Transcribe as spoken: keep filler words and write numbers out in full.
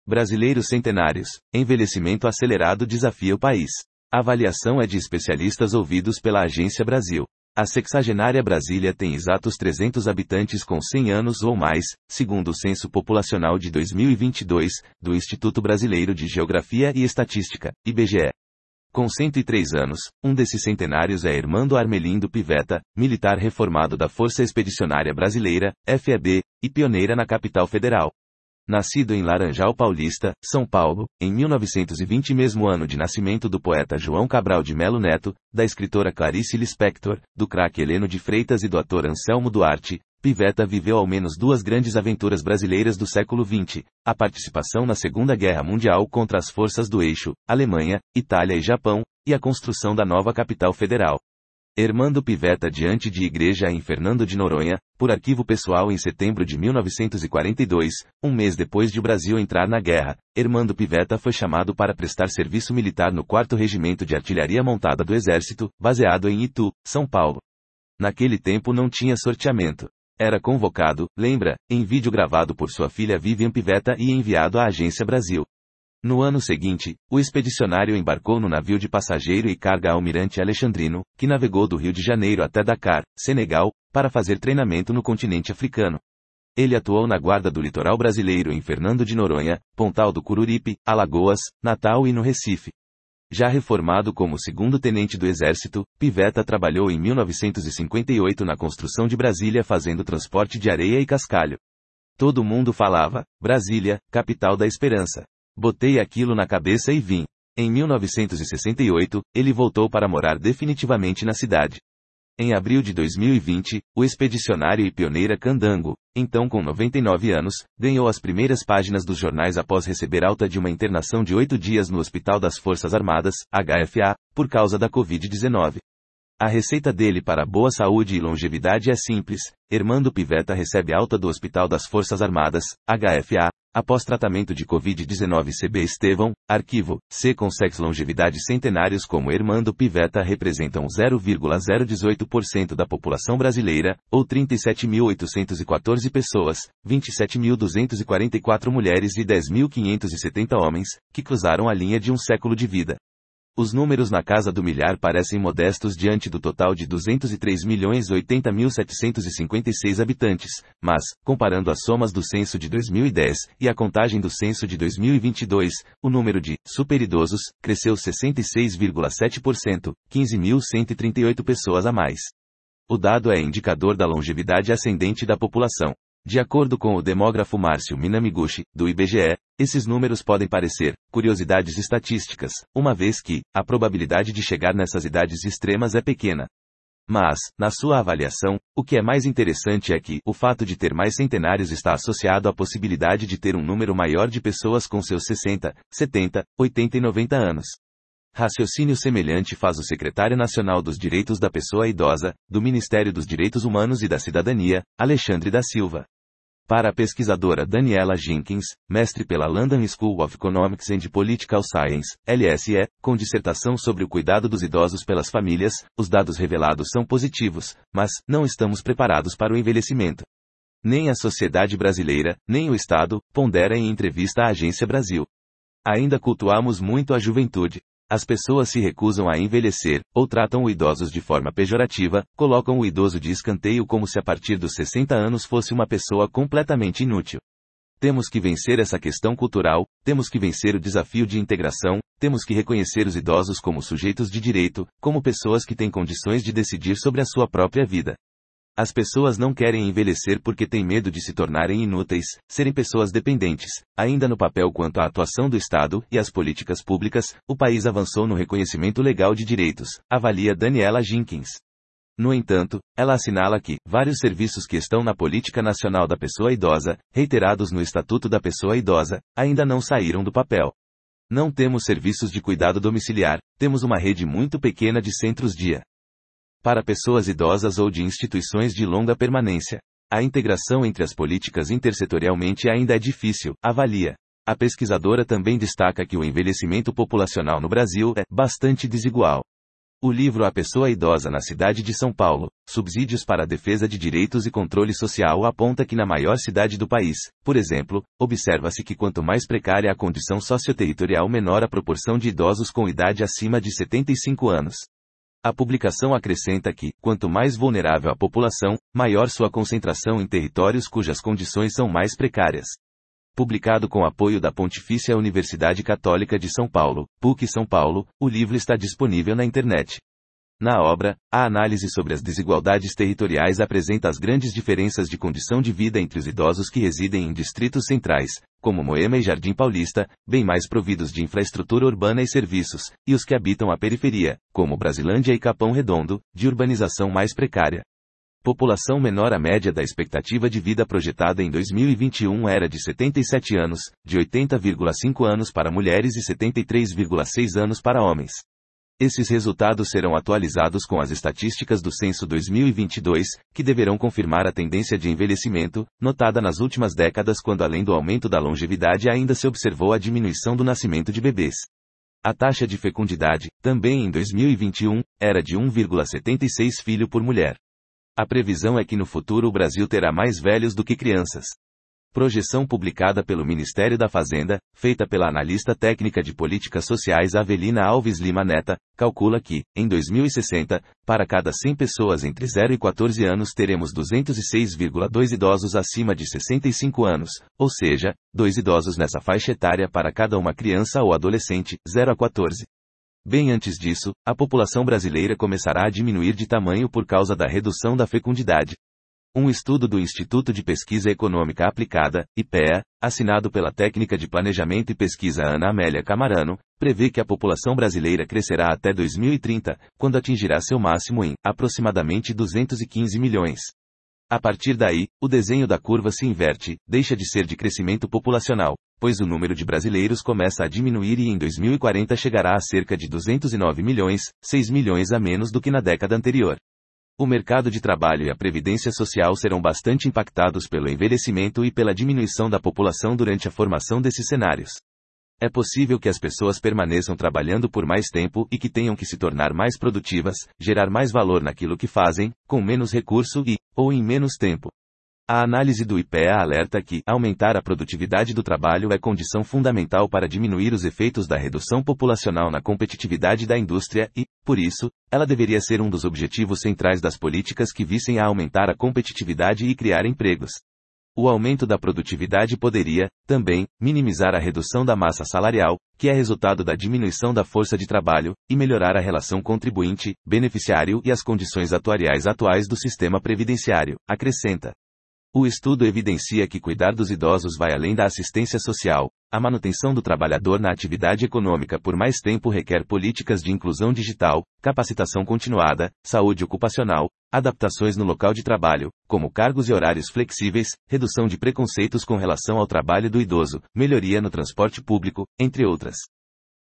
Brasileiros centenários. Envelhecimento acelerado desafia o país. A avaliação é de especialistas ouvidos pela Agência Brasil. A sexagenária Brasília tem exatos trezentos habitantes com cem anos ou mais, segundo o Censo Populacional de dois mil e vinte e dois, do Instituto Brasileiro de Geografia e Estatística, I B G E. Com cento e três anos, um desses centenários é Hermando Armelindo Pivetta, militar reformado da Força Expedicionária Brasileira, F E B, e pioneira na capital federal. Nascido em Laranjal Paulista, São Paulo, em mil novecentos e vinte, mesmo ano de nascimento do poeta João Cabral de Melo Neto, da escritora Clarice Lispector, do craque Heleno de Freitas e do ator Anselmo Duarte, Pivetta viveu ao menos duas grandes aventuras brasileiras do século vinte, a participação na Segunda Guerra Mundial contra as forças do eixo, Alemanha, Itália e Japão, e a construção da nova capital federal. Hermando Pivetta diante de igreja em Fernando de Noronha, por arquivo pessoal em setembro de mil novecentos e quarenta e dois, um mês depois de o Brasil entrar na guerra, Hermando Pivetta foi chamado para prestar serviço militar no quarto Regimento de Artilharia Montada do Exército, baseado em Itu, São Paulo. Naquele tempo não tinha sorteamento. Era convocado, lembra, em vídeo gravado por sua filha Vivian Pivetta e enviado à Agência Brasil. No ano seguinte, o expedicionário embarcou no navio de passageiro e carga Almirante Alexandrino, que navegou do Rio de Janeiro até Dakar, Senegal, para fazer treinamento no continente africano. Ele atuou na guarda do litoral brasileiro em Fernando de Noronha, Pontal do Cururipe, Alagoas, Natal e no Recife. Já reformado como segundo-tenente do Exército, Pivetta trabalhou em mil novecentos e cinquenta e oito na construção de Brasília fazendo transporte de areia e cascalho. Todo mundo falava, Brasília, capital da esperança. Botei aquilo na cabeça e vim. Em mil novecentos e sessenta e oito, ele voltou para morar definitivamente na cidade. Em abril de dois mil e vinte, o expedicionário e pioneira Candango, então com noventa e nove anos, ganhou as primeiras páginas dos jornais após receber alta de uma internação de oito dias no Hospital das Forças Armadas, H F A, por causa da covid dezenove. A receita dele para boa saúde e longevidade é simples. Hermando Pivetta recebe alta do Hospital das Forças Armadas, H F A, após tratamento de covid dezenove. C B Estevão, arquivo, C consegue longevidade centenários como Hermando Pivetta representam zero vírgula zero dezoito por cento da população brasileira, ou trinta e sete mil oitocentos e quatorze pessoas, vinte e sete mil duzentos e quarenta e quatro mulheres e dez mil quinhentos e setenta homens, que cruzaram a linha de um século de vida. Os números na casa do milhar parecem modestos diante do total de duzentos e três milhões oitenta mil setecentos e cinquenta e seis habitantes, mas, comparando as somas do censo de dois mil e dez e a contagem do censo de dois mil e vinte e dois, o número de superidosos cresceu sessenta e seis vírgula sete por cento, quinze mil cento e trinta e oito pessoas a mais. O dado é indicador da longevidade ascendente da população. De acordo com o demógrafo Márcio Minamiguchi, do I B G E, esses números podem parecer curiosidades estatísticas, uma vez que a probabilidade de chegar nessas idades extremas é pequena. Mas, na sua avaliação, o que é mais interessante é que o fato de ter mais centenários está associado à possibilidade de ter um número maior de pessoas com seus sessenta, setenta, oitenta e noventa anos. Raciocínio semelhante faz o secretário nacional dos Direitos da Pessoa Idosa, do Ministério dos Direitos Humanos e da Cidadania, Alexandre da Silva. Para a pesquisadora Daniela Jenkins, mestre pela London School of Economics and Political Science, L S E, com dissertação sobre o cuidado dos idosos pelas famílias, os dados revelados são positivos, mas não estamos preparados para o envelhecimento. Nem a sociedade brasileira, nem o Estado, pondera em entrevista à Agência Brasil. Ainda cultuamos muito a juventude. As pessoas se recusam a envelhecer, ou tratam os idosos de forma pejorativa, colocam o idoso de escanteio como se a partir dos sessenta anos fosse uma pessoa completamente inútil. Temos que vencer essa questão cultural, temos que vencer o desafio de integração, temos que reconhecer os idosos como sujeitos de direito, como pessoas que têm condições de decidir sobre a sua própria vida. As pessoas não querem envelhecer porque têm medo de se tornarem inúteis, serem pessoas dependentes. Ainda no papel quanto à atuação do Estado e às políticas públicas, o país avançou no reconhecimento legal de direitos, avalia Daniela Jenkins. No entanto, ela assinala que vários serviços que estão na Política Nacional da Pessoa Idosa, reiterados no Estatuto da Pessoa Idosa, ainda não saíram do papel. Não temos serviços de cuidado domiciliar, temos uma rede muito pequena de centros-dia para pessoas idosas ou de instituições de longa permanência. A integração entre as políticas intersetorialmente ainda é difícil, avalia. A pesquisadora também destaca que o envelhecimento populacional no Brasil é bastante desigual. O livro A Pessoa Idosa na Cidade de São Paulo, Subsídios para a Defesa de Direitos e Controle Social aponta que na maior cidade do país, por exemplo, observa-se que quanto mais precária a condição socioterritorial, menor a proporção de idosos com idade acima de setenta e cinco anos. A publicação acrescenta que, quanto mais vulnerável a população, maior sua concentração em territórios cujas condições são mais precárias. Publicado com apoio da Pontifícia Universidade Católica de São Paulo, P U C São Paulo, o livro está disponível na internet. Na obra, a análise sobre as desigualdades territoriais apresenta as grandes diferenças de condição de vida entre os idosos que residem em distritos centrais, como Moema e Jardim Paulista, bem mais providos de infraestrutura urbana e serviços, e os que habitam a periferia, como Brasilândia e Capão Redondo, de urbanização mais precária. População menor. A média da expectativa de vida projetada em dois mil e vinte e um era de setenta e sete anos, de oitenta vírgula cinco anos para mulheres e setenta e três vírgula seis anos para homens. Esses resultados serão atualizados com as estatísticas do Censo dois mil e vinte e dois, que deverão confirmar a tendência de envelhecimento, notada nas últimas décadas, quando além do aumento da longevidade ainda se observou a diminuição do nascimento de bebês. A taxa de fecundidade, também em dois mil e vinte e um, era de um vírgula setenta e seis filho por mulher. A previsão é que no futuro o Brasil terá mais velhos do que crianças. Projeção publicada pelo Ministério da Fazenda, feita pela analista técnica de políticas sociais Avelina Alves Lima Neta, calcula que, em dois mil e sessenta, para cada cem pessoas entre zero e quatorze anos teremos duzentos e seis vírgula dois idosos acima de sessenta e cinco anos, ou seja, dois idosos nessa faixa etária para cada uma criança ou adolescente, zero a quatorze. Bem antes disso, a população brasileira começará a diminuir de tamanho por causa da redução da fecundidade. Um estudo do Instituto de Pesquisa Econômica Aplicada, I P E A, assinado pela técnica de planejamento e pesquisa Ana Amélia Camarano, prevê que a população brasileira crescerá até dois mil e trinta, quando atingirá seu máximo em, aproximadamente duzentos e quinze milhões. A partir daí, o desenho da curva se inverte, deixa de ser de crescimento populacional, pois o número de brasileiros começa a diminuir e em dois mil e quarenta chegará a cerca de duzentos e nove milhões, seis milhões a menos do que na década anterior. O mercado de trabalho e a previdência social serão bastante impactados pelo envelhecimento e pela diminuição da população durante a formação desses cenários. É possível que as pessoas permaneçam trabalhando por mais tempo e que tenham que se tornar mais produtivas, gerar mais valor naquilo que fazem, com menos recurso e, ou em menos tempo. A análise do I P E A alerta que aumentar a produtividade do trabalho é condição fundamental para diminuir os efeitos da redução populacional na competitividade da indústria e, por isso, ela deveria ser um dos objetivos centrais das políticas que visem a aumentar a competitividade e criar empregos. O aumento da produtividade poderia, também, minimizar a redução da massa salarial, que é resultado da diminuição da força de trabalho, e melhorar a relação contribuinte-beneficiário e as condições atuariais atuais do sistema previdenciário, acrescenta. O estudo evidencia que cuidar dos idosos vai além da assistência social. A manutenção do trabalhador na atividade econômica por mais tempo requer políticas de inclusão digital, capacitação continuada, saúde ocupacional, adaptações no local de trabalho, como cargos e horários flexíveis, redução de preconceitos com relação ao trabalho do idoso, melhoria no transporte público, entre outras.